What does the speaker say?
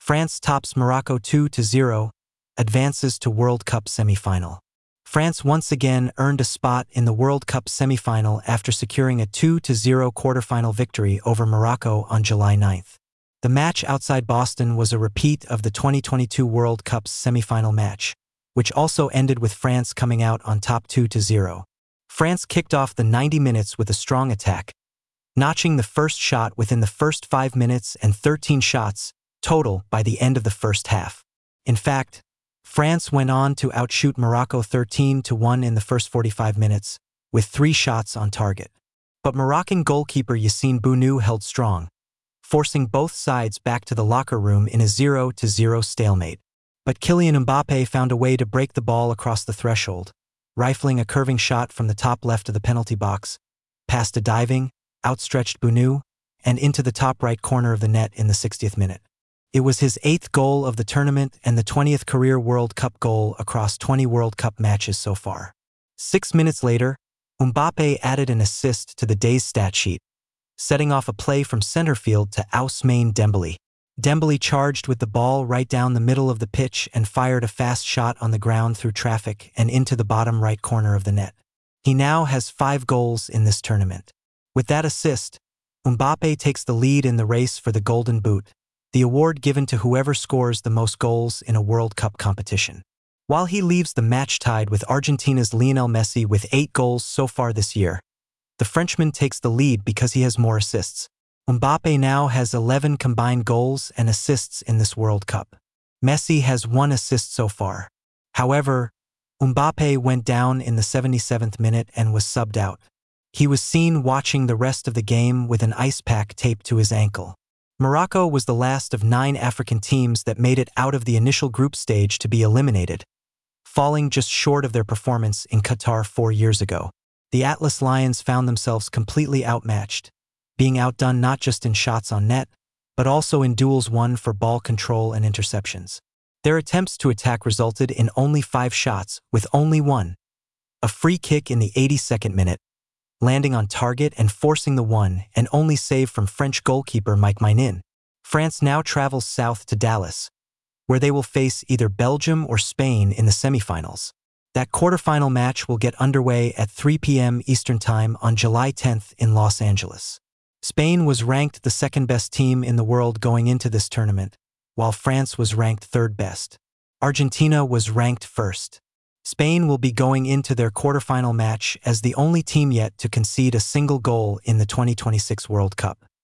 France tops Morocco 2-0, advances to World Cup semifinal. France once again earned a spot in the World Cup semifinal after securing a 2-0 quarterfinal victory over Morocco on July 9th. The match outside Boston was a repeat of the 2022 World Cup's semifinal match, which also ended with France coming out on top 2-0. France kicked off the 90 minutes with a strong attack, notching the first shot within the first 5 minutes and 13 shots total by the end of the first half. In fact, France went on to outshoot Morocco 13-1 in the first 45 minutes, with 3 shots on target. But Moroccan goalkeeper Yassine Bounou held strong, forcing both sides back to the locker room in a 0-0 stalemate. But Kylian Mbappé found a way to break the ball across the threshold, rifling a curving shot from the top left of the penalty box, past a diving, outstretched Bounou, and into the top right corner of the net in the 60th minute. It was his 8th goal of the tournament and the 20th career World Cup goal across 20 World Cup matches so far. 6 minutes later, Mbappé added an assist to the day's stat sheet, setting off a play from center field to Ousmane Dembélé. Dembélé charged with the ball right down the middle of the pitch and fired a fast shot on the ground through traffic and into the bottom right corner of the net. He now has 5 goals in this tournament. With that assist, Mbappé takes the lead in the race for the Golden Boot, the award given to whoever scores the most goals in a World Cup competition. While he leaves the match tied with Argentina's Lionel Messi with 8 goals so far this year, the Frenchman takes the lead because he has more assists. Mbappé now has 11 combined goals and assists in this World Cup. Messi has 1 assist so far. However, Mbappé went down in the 77th minute and was subbed out. He was seen watching the rest of the game with an ice pack taped to his ankle. Morocco was the last of 9 African teams that made it out of the initial group stage to be eliminated, falling just short of their performance in Qatar 4 years ago. The Atlas Lions found themselves completely outmatched, being outdone not just in shots on net, but also in duels won for ball control and interceptions. Their attempts to attack resulted in only 5 shots, with only one, a free kick in the 82nd minute, landing on target and forcing the one and only save from French goalkeeper Mike Maignan. France now travels south to Dallas, where they will face either Belgium or Spain in the semifinals. That quarterfinal match will get underway at 3 p.m. Eastern Time on July 10th in Los Angeles. Spain was ranked the 2nd best team in the world going into this tournament, while France was ranked 3rd best. Argentina was ranked 1st. Spain will be going into their quarterfinal match as the only team yet to concede a single goal in the 2026 World Cup.